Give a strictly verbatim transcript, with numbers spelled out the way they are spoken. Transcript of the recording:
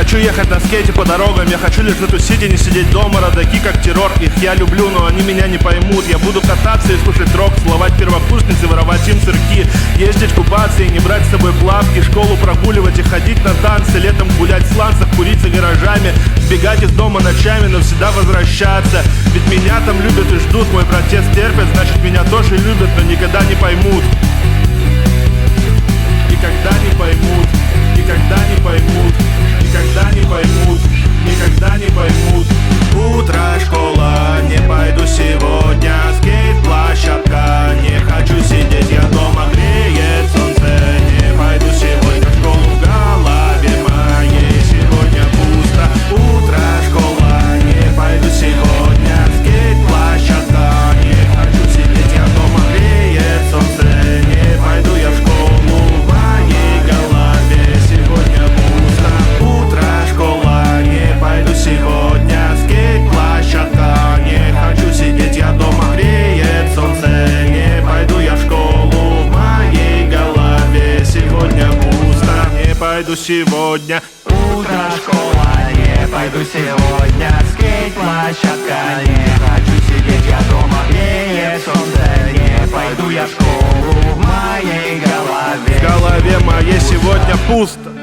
хочу ехать на скейте по дорогам, я хочу лишь затусить и не сидеть дома. Родаки как террор, их я люблю, но они меня не поймут. Я буду кататься и слушать рок, целовать первокурсницы, воровать им сырки, ездить купаться и не брать с собой плавки, школу прогуливать и ходить на танцы, летом гулять в сланцах, курить за гаражами, сбегать из дома ночами, но всегда возвращаться. Ведь меня там любят и ждут, мой протест терпят, значит меня тоже любят, но никогда не поймут. Никогда не поймут, никогда не поймут, никогда не поймут, никогда не поймут. Утро, школа, не пойду сегодня, скейт-площадка, не хочу сидеть, я дома, греет солнце, не пойду сегодня в школу, в голове моей сегодня пусто. Утро, школа, не пойду сегодня, скейт-площадка, не хочу сидеть, я дома, греет солнце, не пойду я в школу, в моей голове сегодня пусто. Утро, школа, не пойду сегодня, скейт-площадка, не хочу сидеть, я дома, греет солнце, не пойду я в школу, в моей голове сегодня пусто. Не пойду сегодня. Утро, школа, не пойду сегодня, скейт-площадка, не хочу сидеть, я дома, греет солнце, не пойду я в школу, в моей голове В голове моей сегодня пусто.